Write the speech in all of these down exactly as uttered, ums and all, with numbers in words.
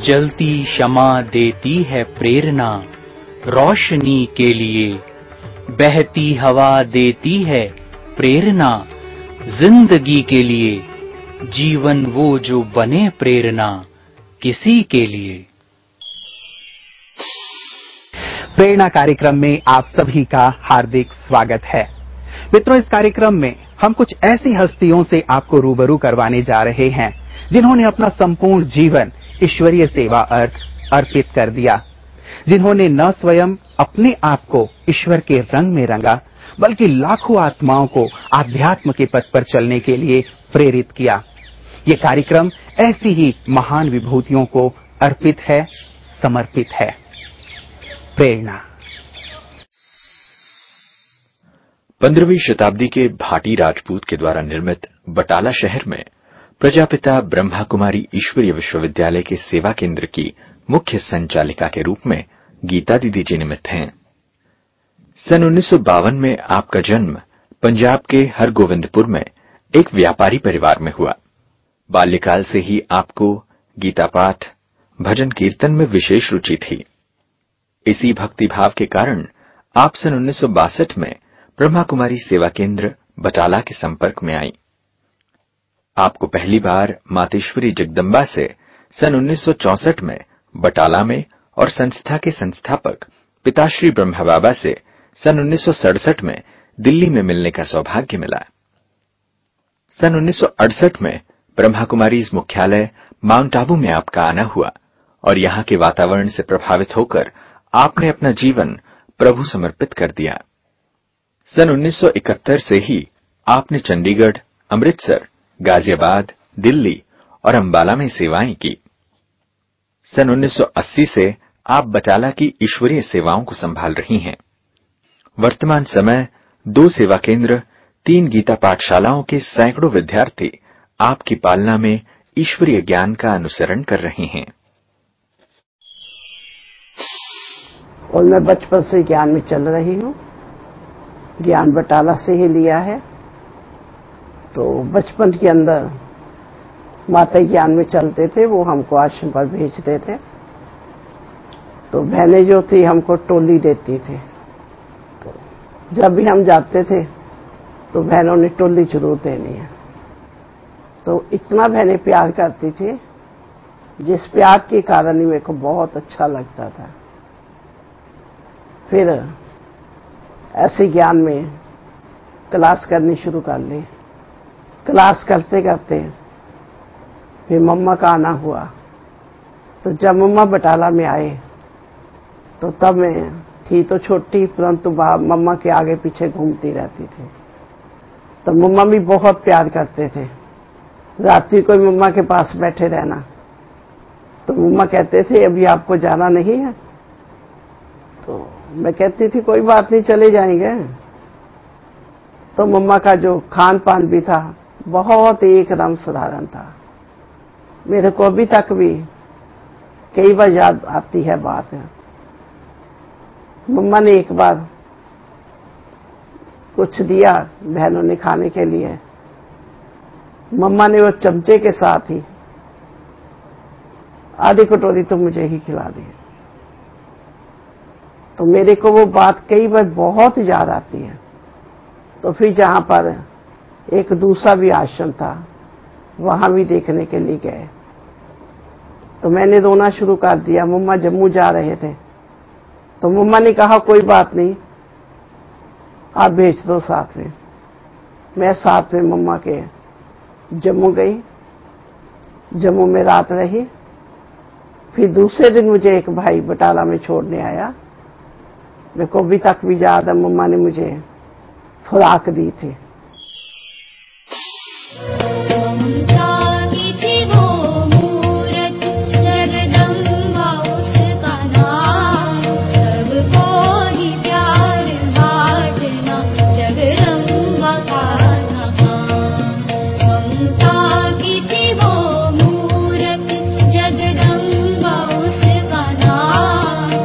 जलती शमा देती है प्रेरणा रोशनी के लिए, बहती हवा देती है प्रेरणा जिंदगी के लिए, जीवन वो जो बने प्रेरणा किसी के लिए। प्रेरणा कार्यक्रम में आप सभी का हार्दिक स्वागत है। मित्रों, इस कार्यक्रम में हम कुछ ऐसी हस्तियों से आपको रूबरू करवाने जा रहे हैं जिन्होंने अपना संपूर्ण जीवन ईश्वरीय सेवा अर्थ अर्पित कर दिया, जिन्होंने न स्वयं अपने आप को ईश्वर के रंग में रंगा, बल्कि लाखों आत्माओं को आध्यात्म के पथ पर चलने के लिए प्रेरित किया। ये कार्यक्रम ऐसी ही महान विभूतियों को अर्पित है, समर्पित है। प्रेरणा। पंद्रहवीं शताब्दी के भाटी राजपूत के द्वारा निर्मित बटाला शहर में प्रजापिता ब्रह्मा कुमारी ईश्वरीय विश्वविद्यालय के सेवा केंद्र की मुख्य संचालिका के रूप में गीता दीदी जी निमित्त हैं। सन उन्नीस सौ बावन में आपका जन्म पंजाब के हरगोविंदपुर में एक व्यापारी परिवार में हुआ। बाल्यकाल से ही आपको गीता पाठ, भजन कीर्तन में विशेष रुचि थी। इसी भक्ति भाव के कारण आप सन उन्नीस सौ बासठ में ब्रह्मा कुमारी सेवा केंद्र बटाला के संपर्क में आई। आपको पहली बार मातेश्वरी जगदम्बा से सन उन्नीस सौ चौसठ में बटाला में और संस्था के संस्थापक पिताश्री ब्रह्मा बाबा से सन उन्नीस सौ सड़सठ में दिल्ली में मिलने का सौभाग्य मिला। सन उन्नीस सौ अड़सठ में ब्रह्मा कुमारी मुख्यालय माउंट आबू में आपका आना हुआ और यहां के वातावरण से प्रभावित होकर आपने अपना जीवन प्रभु समर्पित कर दिया। सन उन्नीस सौ इकहत्तर से ही आपने चंडीगढ़, अमृतसर, गाजियाबाद, दिल्ली और अंबाला में सेवाएं की। सन उन्नीस सौ अस्सी से आप बटाला की ईश्वरीय सेवाओं को संभाल रही हैं। वर्तमान समय दो सेवा केंद्र, तीन गीता पाठशालाओं के सैकड़ों विद्यार्थी आपकी पालना में ईश्वरीय ज्ञान का अनुसरण कर रहे हैं। और मैं बचपन से ज्ञान में चल रही हूँ। ज्ञान बटाला से ही लिया है। तो बचपन के अंदर माता ज्ञान में चलते थे, वो हमको आश्रम पर भेजते थे। तो बहनें जो थी हमको टोली देती थी। तो जब भी हम जाते थे तो बहनों ने टोली जरूर देनी है। तो इतना बहनें प्यार करती थी, जिस प्यार के कारण ही मेरे को बहुत अच्छा लगता था। फिर ऐसे ज्ञान में क्लास करनी शुरू कर ली। क्लास करते करते फिर मम्मा का आना हुआ। तो जब मम्मा बटाला में आए तो तब मैं थी तो छोटी, परंतु मम्मा के आगे पीछे घूमती रहती थी। तो मम्मा भी बहुत प्यार करते थे। रात्रि को मम्मा के पास बैठे रहना। तो मम्मा कहते थे अभी आपको जाना नहीं है। तो मैं कहती थी कोई बात नहीं, चले जाएंगे। तो मम्मा का जो खान पान भी था बहुत एकदम साधारण था। मेरे को अभी तक भी कई बार याद आती है बात। मम्मा ने एक बार कुछ दिया बहनों ने खाने के लिए। मम्मा ने वो चमचे के साथ ही आधी कटोरी तो मुझे ही खिला दी। तो मेरे को वो बात कई बार बहुत याद आती है। तो फिर जहां पर एक दूसरा भी आश्रम था, वहां भी देखने के लिए गए। तो मैंने रोना शुरू कर दिया। मम्मा जम्मू जा रहे थे। तो मम्मा ने कहा कोई बात नहीं, आप भेज दो साथ में। मैं साथ में मम्मा के जम्मू गई। जम्मू में रात रही। फिर दूसरे दिन मुझे एक भाई बटाला में छोड़ने आया। मेरे को अभी तक भी याद है, मम्मा ने मुझे खुराक दी थी।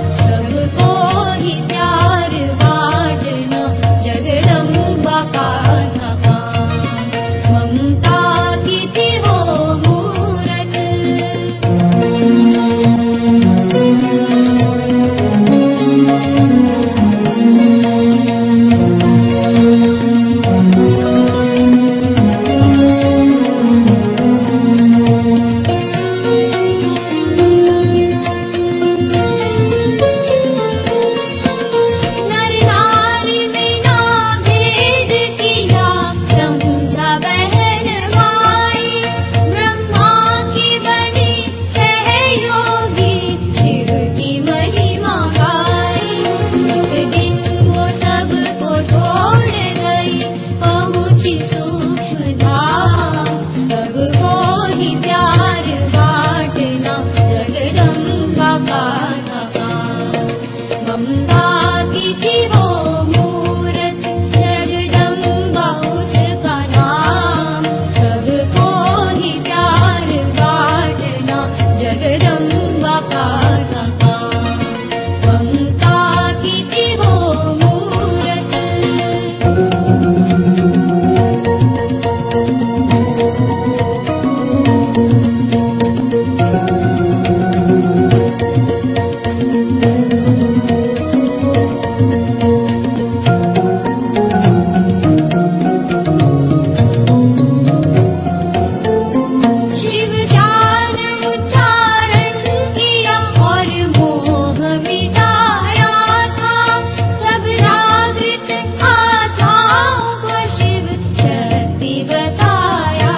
जगदम्बा का गंगा की थी वो मूरत, जगदम्बा उसका नाम, सबको ही प्यार बांटना जगदम्बा का काम। गंगा की थी वो मूरत। शिव ज्ञान उच्चारण किया और मोह मिटाया था, सब जागृत आत्माओं को शिव शक्ति बताया।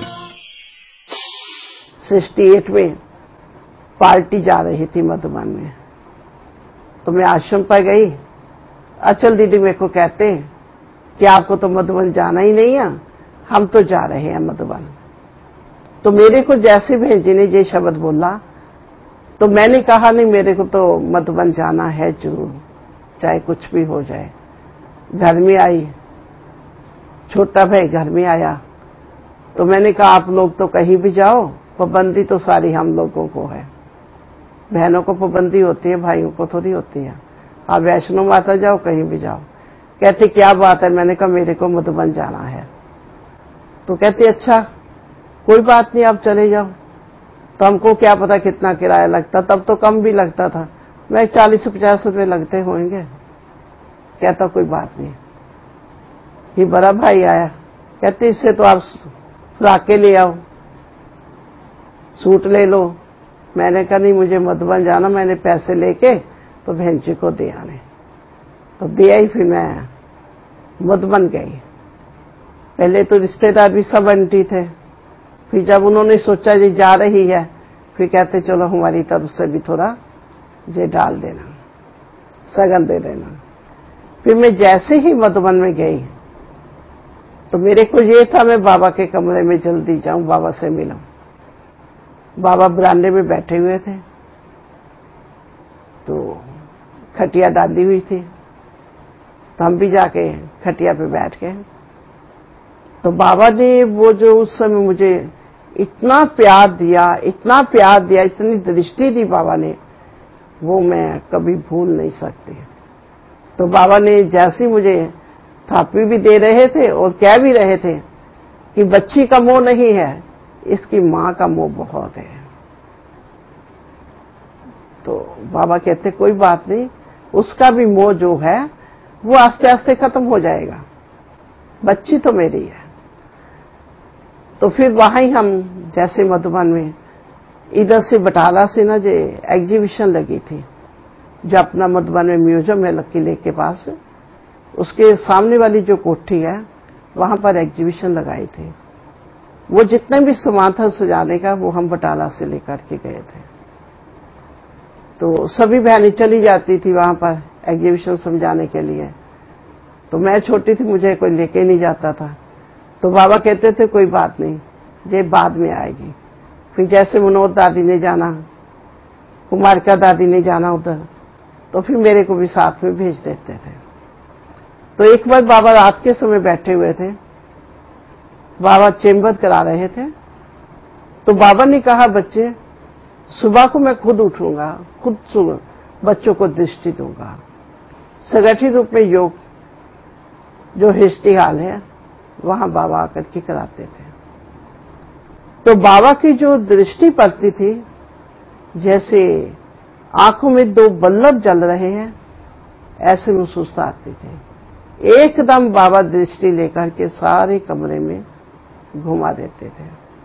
अड़सठ में पार्टी जा रही थी मधुबन में, तो मैं आश्रम पर गई। अचल दीदी मेरे को कहते कि आपको तो मधुबन जाना ही नहीं है, हम तो जा रहे हैं मधुबन। तो मेरे को जैसे बहन जी ने ये शब्द बोला तो मैंने कहा नहीं, मेरे को तो मधुबन जाना है जरूर, चाहे कुछ भी हो जाए। घर में आई, छोटा भाई घर में आया, तो मैंने कहा आप लोग तो कहीं भी जाओ, पाबंदी तो सारी हम लोगों को है। बहनों को पाबंदी होती है, भाइयों को थोड़ी होती है। आप वैष्णो माता जाओ, कहीं भी जाओ। कहते क्या बात है? मैंने कहा मेरे को मधुबन जाना है। तो कहते अच्छा कोई बात नहीं, आप चले जाओ। तो हमको क्या पता कितना किराया लगता, तब तो कम भी लगता था। मैं चालीस पचास रुपए लगते होंगे। कहता कोई बात नहीं। ये बड़ा भाई आया, कहते इससे तो आप फ्राके ले आओ, सूट ले लो। मैंने कहा नहीं, मुझे मधुबन जाना, मैंने पैसे लेके तो बहन जी को दे आने। तो दे आई, फिर मैं मधुबन गई। पहले तो रिश्तेदार भी सब आंटी थे, फिर जब उन्होंने सोचा ये जा रही है, फिर कहते चलो हमारी तरफ से भी थोड़ा ये डाल देना, सगन दे देना। फिर मैं जैसे ही मधुबन में गई तो मेरे को ये था मैं बाबा के कमरे में जल्दी जाऊं, बाबा से मिलूं। बाबा बरामदे में बैठे हुए थे, तो खटिया डाली हुई थी, तो हम भी जाके खटिया पे बैठ गए। तो बाबा ने वो जो उस समय मुझे इतना प्यार दिया, इतना प्यार दिया, इतनी दृष्टि दी बाबा ने, वो मैं कभी भूल नहीं सकती। तो बाबा ने जैसे मुझे थापी भी दे रहे थे और कह भी रहे थे कि बच्ची का मोह नहीं है, इसकी मां का मोह बहुत है। तो बाबा कहते कोई बात नहीं, उसका भी मोह जो है वो आस्ते आस्ते खत्म हो जाएगा, बच्ची तो मेरी है। तो फिर वहां ही हम जैसे मधुबन में इधर से बटाला से ना जो एग्जीबिशन लगी थी, जो अपना मधुबन में म्यूजियम है लक्की लेक के पास, उसके सामने वाली जो कोठी है वहां पर एग्जीबिशन लगाई थी। वो जितने भी सामान था सजाने का वो हम बटाला से लेकर के गए थे। तो सभी बहनें चली जाती थी वहां पर एग्जीबिशन समझाने के लिए, तो मैं छोटी थी, मुझे कोई लेके नहीं जाता था। तो बाबा कहते थे कोई बात नहीं, ये बाद में आएगी। फिर जैसे मनोज दादी ने जाना, कुमारिका दादी ने जाना उधर, तो फिर मेरे को भी साथ में भेज देते थे। तो एक बार बाबा रात के समय बैठे हुए थे, बाबा चेंबर करा रहे थे, तो बाबा ने कहा बच्चे सुबह को मैं खुद उठूंगा, खुद सुबह बच्चों को दृष्टि दूंगा। संगठित रूप में योग जो हिस्ट्री हाल है वहां बाबा आकर के कराते थे। तो बाबा की जो दृष्टि पड़ती थी, जैसे आंखों में दो बल्लभ जल रहे हैं, ऐसे महसूस आती थी। एकदम बाबा दृष्टि लेकर के सारे कमरे में घुमा देते थे।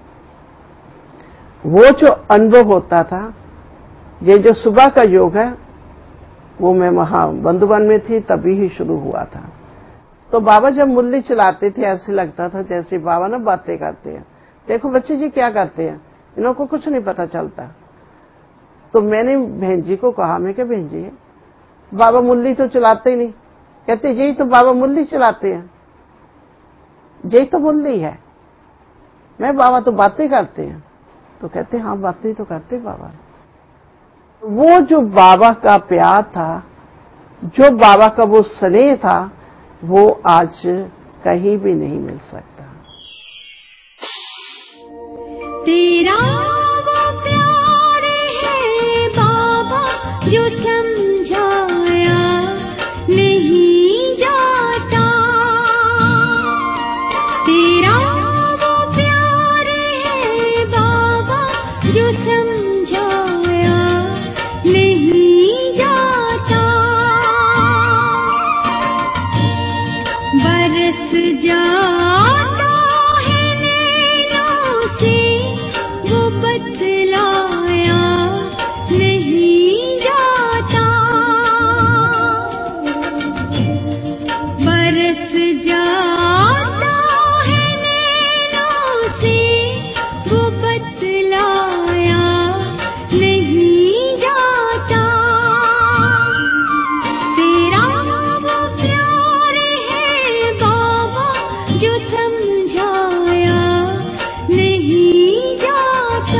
वो जो अनुभव होता था, ये जो सुबह का योग है, वो मैं वहां बंधुवन में थी तभी ही शुरू हुआ था। तो बाबा जब मुरली चलाते थे ऐसे लगता था जैसे बाबा ना बातें करते हैं। देखो बच्चे जी क्या करते हैं, इन्हों को कुछ नहीं पता चलता। तो मैंने बहन जी को कहा, मैं क्या बहन जी बाबा मुरली तो चलाते ही नहीं। कहते यही तो बाबा मुरली चलाते हैं, यही तो मुरली है। मैं बाबा तो बातें करते हैं। तो कहते हाँ बातें तो करते बाबा। वो जो बाबा का प्यार था जो बाबा का वो स्नेह था वो आज कहीं भी नहीं मिल सकता। तेरा वो प्यार है बाबा जो समझाया नहीं जाता। तेरा वो प्यार है बाबा जो समझाया नहीं जाता। बरस जाता है नैनों से वो बतलाया नहीं जाता। बरस जाता है नैनों से वो बतलाया नहीं जाता। तेरा वो प्यार है बाबा जो समझाया नहीं जाता।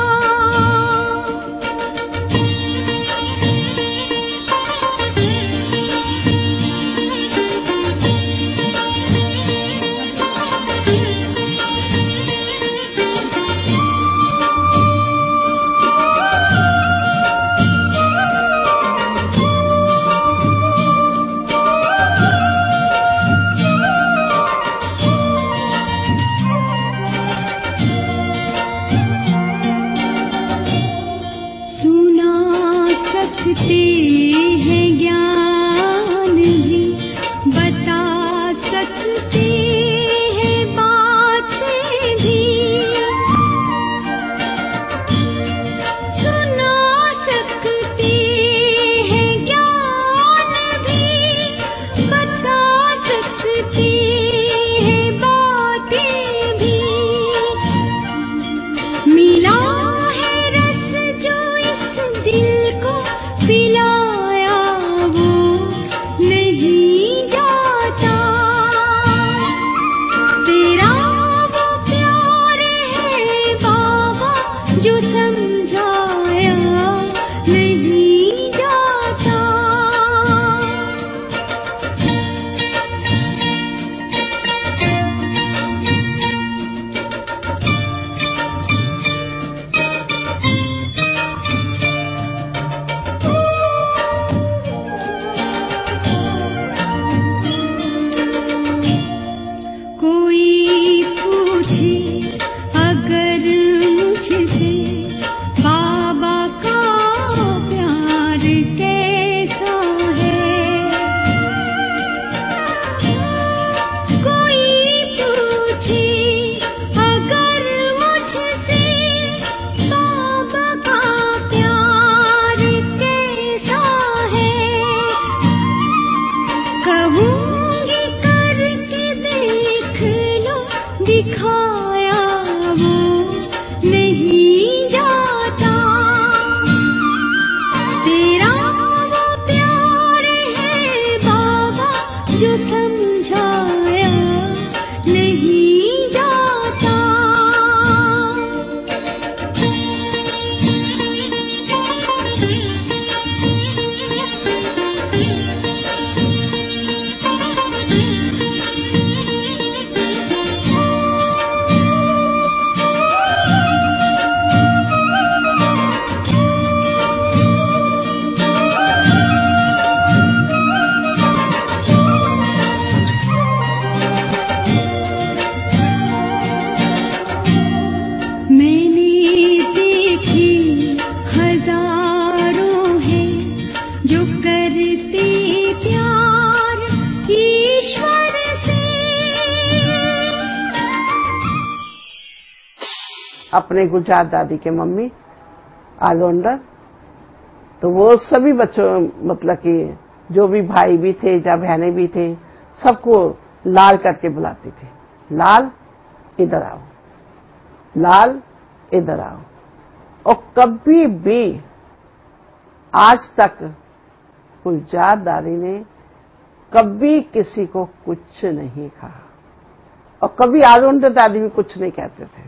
सुना सकते हैं ज्ञान भी, बता सकते हैं बातें भी। सुना सकते हैं ज्ञान भी, बता सकते हैं बातें भी। मिला है रस जो इस दिल को पिलाया वो नहीं जाता। तेरा वो प्यार है बाबा जो समझाया नहीं जाता। कोई पूछे अगर मुझसे बाबा का प्यार कैसा है। कोई पूछे अगर मुझसे बाबा का प्यार कैसा है। कहूँगी करके देख लो दिखाया वो नहीं जाता। तेरा वो प्यार है बाबा जो समझाया नहीं जाता। मैंने देखी हजारों हैं जो करते प्यार ईश्वर से। अपने गुजरात दादी के मम्मी आलोंडर, तो वो सभी बच्चों मतलब कि जो भी भाई भी थे या बहनें भी थे सबको लाल करके बुलाती थी। लाल इधर आओ, लाल इधर आओ। और कभी भी आज तक गुजरात दादी ने कभी किसी को कुछ नहीं कहा और कभी आलोंडर दादी भी कुछ नहीं कहते थे।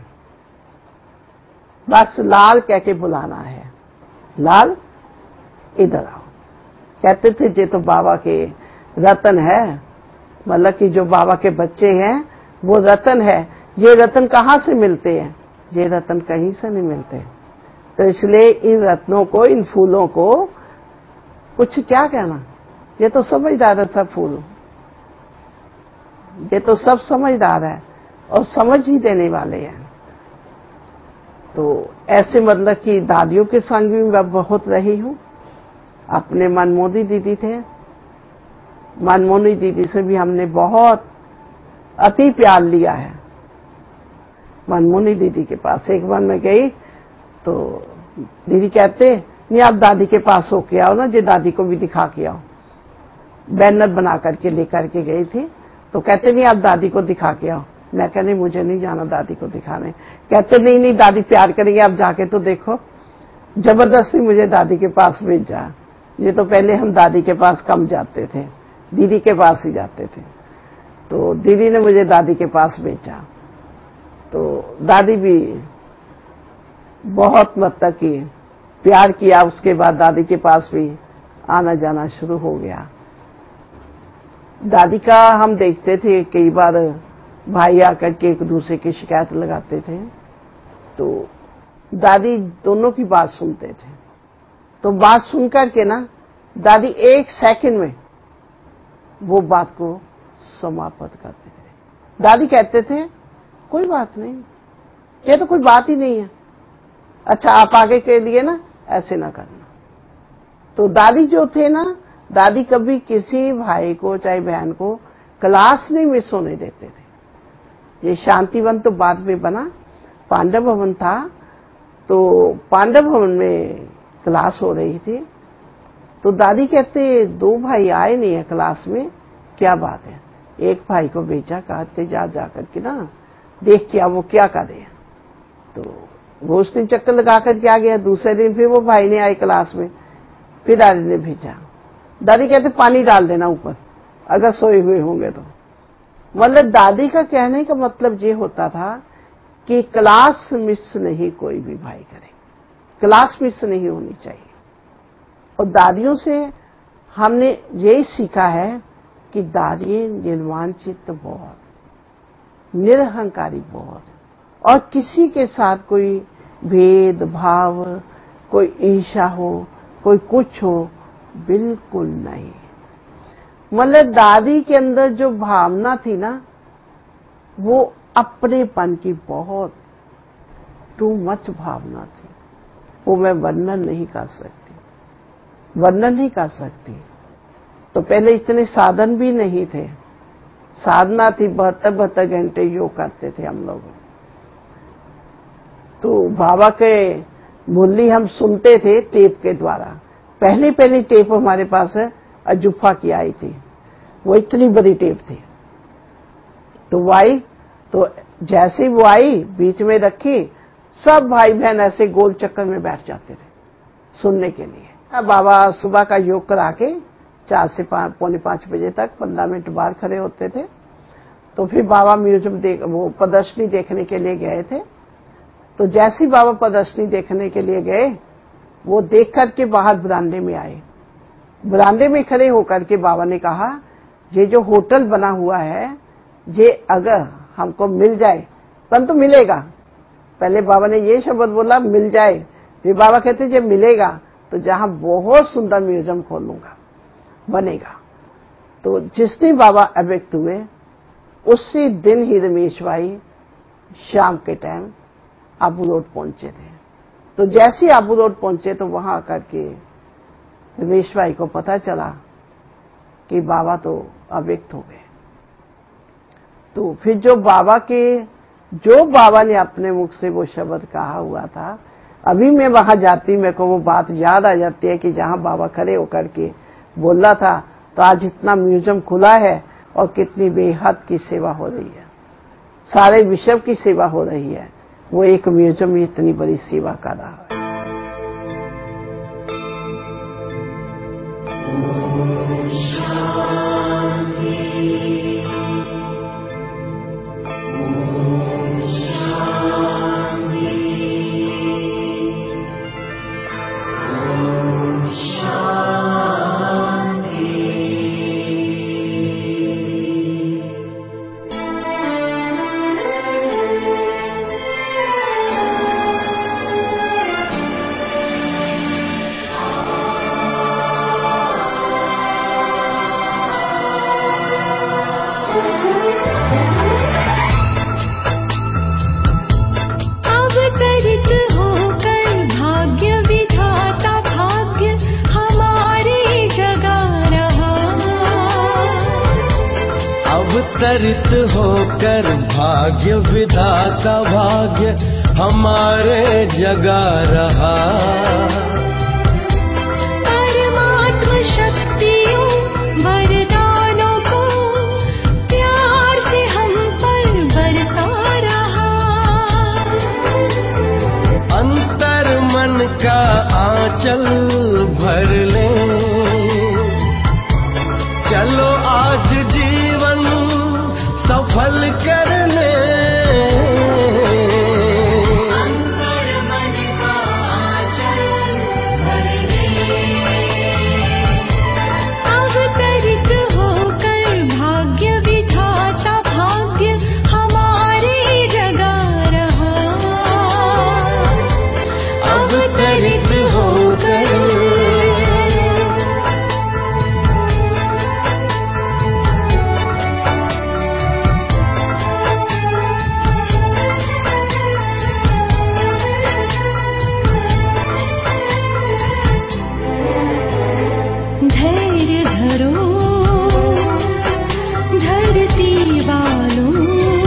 बस लाल कह के बुलाना है, लाल इधर आओ। कहते थे ये तो बाबा के रतन है, मतलब कि जो बाबा के बच्चे हैं वो रतन है। ये रतन कहाँ से मिलते हैं? ये रतन कहीं से नहीं मिलते। तो इसलिए इन रत्नों को, इन फूलों को कुछ क्या कहना, ये तो समझदार है सब फूल, ये तो सब समझदार है और समझ ही देने वाले हैं। तो ऐसे मतलब कि दादियों के संग भी मैं बहुत रही हूं। अपने मनमोनी दीदी थे, मनमोनी दीदी से भी हमने बहुत अति प्यार लिया है। मनमोनी दीदी के पास एक बार मैं गई तो दीदी कहते नहीं आप दादी के पास होके आओ ना, जो दादी को भी दिखा के आओ। बैनर बना करके लेकर के गई थी, तो कहते नहीं आप दादी को दिखा के आओ। मैं कह नहीं मुझे नहीं जाना दादी को दिखाने। कहते नहीं नहीं दादी प्यार करेंगे, आप जाके तो देखो। जबरदस्ती मुझे दादी के पास भेजा। ये तो पहले हम दादी के पास कम जाते थे, दीदी के पास ही जाते थे। तो दीदी ने मुझे दादी के पास भेजा। तो दादी भी बहुत मतलब कि प्यार किया। उसके बाद दादी के पास भी आना जाना शुरू हो गया। दादी का हम देखते थे कई बार भाई आकर के एक दूसरे की शिकायत लगाते थे, तो दादी दोनों की बात सुनते थे। तो बात सुनकर के ना दादी एक सेकंड में वो बात को समाप्त करते थे। दादी कहते थे कोई बात नहीं, ये तो कोई बात ही नहीं है, अच्छा आप आगे के लिए ना ऐसे ना करना। तो दादी जो थे ना, दादी कभी किसी भाई को चाहे बहन को क्लास नहीं मिस होने देते थे। ये शांतिवन तो बाद में बना, पांडव भवन था, तो पांडव भवन में क्लास हो रही थी। तो दादी कहते दो भाई आए नहीं है क्लास में, क्या बात है? एक भाई को भेजा, कहते जा जाकर के ना देख क्या वो क्या करे। तो वो उस दिन चक्कर लगा कर के आ गया। दूसरे दिन फिर वो भाई ने आए क्लास में, फिर दादी ने भेजा। दादी कहते पानी डाल देना ऊपर अगर सोए हुए होंगे तो। मतलब दादी का कहने का मतलब ये होता था कि क्लास मिस नहीं कोई भी भाई करे, क्लास मिस नहीं होनी चाहिए। और दादियों से हमने यही सीखा है कि दादी निर्वाण चित्त बहुत, निरहंकारी बहुत, और किसी के साथ कोई भेदभाव, कोई ईर्ष्या हो, कोई कुछ हो, बिल्कुल नहीं। मतलब दादी के अंदर जो भावना थी ना, वो अपनेपन की बहुत टू मच भावना थी। वो मैं वर्णन नहीं कर सकती, वर्णन नहीं कर सकती। तो पहले इतने साधन भी नहीं थे, साधना थी, बहत्तर बहत्तर घंटे योग करते थे हम लोग। तो बाबा के मुरली हम सुनते थे टेप के द्वारा। पहली पहली टेप हमारे पास है अजूफा की आई थी, वो इतनी बड़ी टेप थी। तो वो आई, तो जैसे ही वो आई बीच में रखी, सब भाई बहन ऐसे गोल चक्कर में बैठ जाते थे सुनने के लिए। बाबा सुबह का योग करा के चार से पांच पौने पांच बजे तक पंद्रह मिनट बाहर खड़े होते थे। तो फिर बाबा म्यूजियम देख वो प्रदर्शनी देखने के लिए गए थे। तो जैसे ही बाबा प्रदर्शनी देखने के लिए गए, वो देख करके बाहर बरामदे में आए। बरामदे में खड़े होकर के बाबा ने कहा ये जो होटल बना हुआ है, ये अगर हमको मिल जाए, परंतु तो मिलेगा। पहले बाबा ने ये शब्द बोला मिल जाए, फिर बाबा कहते जब मिलेगा तो जहां बहुत सुंदर म्यूजियम खोलूंगा, बनेगा। तो जिस दिन बाबा अव्यक्त हुए उसी दिन ही रमेश भाई शाम के टाइम आबू रोड पहुंचे थे। तो जैसे ही आबू रोड पहुंचे तो वहां आकर के रमेश भाई को पता चला कि बाबा तो अव्यक्त हो गए। तो फिर जो बाबा के जो बाबा ने अपने मुख से वो शब्द कहा हुआ था, अभी मैं वहां जाती मेरे को वो बात याद आ जाती है कि जहां बाबा खड़े होकर के बोला था, तो आज इतना म्यूजियम खुला है और कितनी बेहद की सेवा हो रही है, सारे विश्व की सेवा हो रही है। वो एक म्यूजियम इतनी बड़ी सेवा कर रहा है। शांति। अवतरित होकर भाग्य विधाता भाग्य हमारे जगा रहा। परमात्मा शक्तियों वरदानों को प्यार से हम पर बरसा रहा। अंतर मन का आंचल भर ले, चलो आज जीवन सफल कर ले। अंतर मन का आंचल भर ले, अवतरित होकर भाग्य विधाता भाग्य हमारे जगा रहा। अवतरित होकर धैर्य धरो धरती वालों,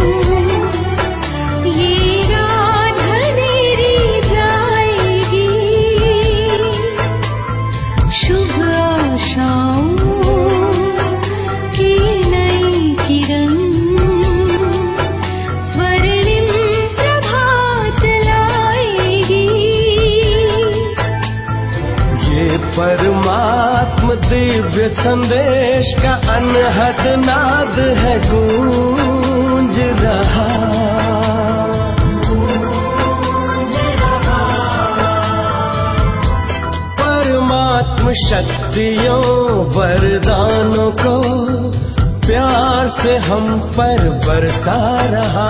ये रात अंधेरी जाएगी। शुभ आशाओं की नई किरण स्वर्णिम प्रभात लाएगी। ये परमात्म दिव्य संदेश का अनहद नाद है गूंज रहा। परमात्म शक्तियों वरदानों को प्यार से हम पर बरसा रहा।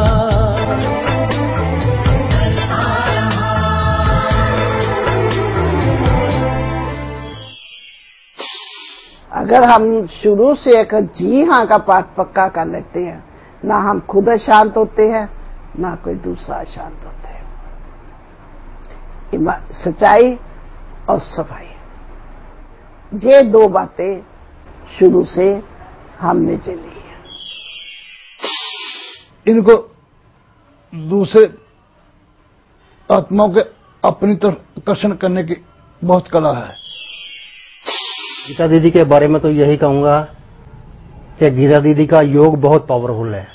अगर हम शुरू से एक जी हाँ का पाठ पक्का कर लेते हैं, ना हम खुद अशांत होते हैं ना कोई दूसरा अशांत होता है। ईमा- सच्चाई और सफाई, ये दो बातें शुरू से हमने चली है। इनको दूसरे आत्माओं के अपनी तरफ आकर्षण करने की बहुत कला है। गीता दीदी के बारे में तो यही कहूंगा कि गीता दीदी का योग बहुत पावरफुल है।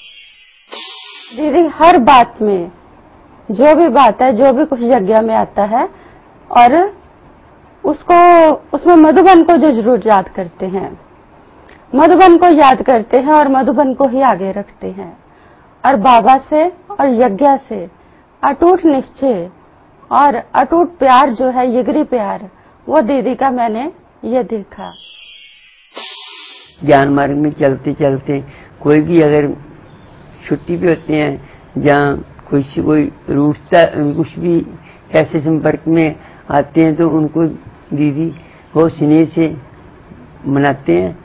दीदी हर बात में, जो भी बात है, जो भी कुछ यज्ञ में आता है, और उसको उसमें मधुबन को जो जरूर याद करते हैं, मधुबन को याद करते हैं और मधुबन को ही आगे रखते हैं। और बाबा से और यज्ञ से अटूट निश्चय और अटूट प्यार जो है, जिगरी प्यार, वो दीदी का मैंने ये देखा। ज्ञान मार्ग में चलते चलते कोई भी अगर छुट्टी पे होते हैं, जहाँ कुछ कोई रूठता, कुछ भी ऐसे संपर्क में आते हैं तो उनको दीदी बहुत स्नेह से मनाते हैं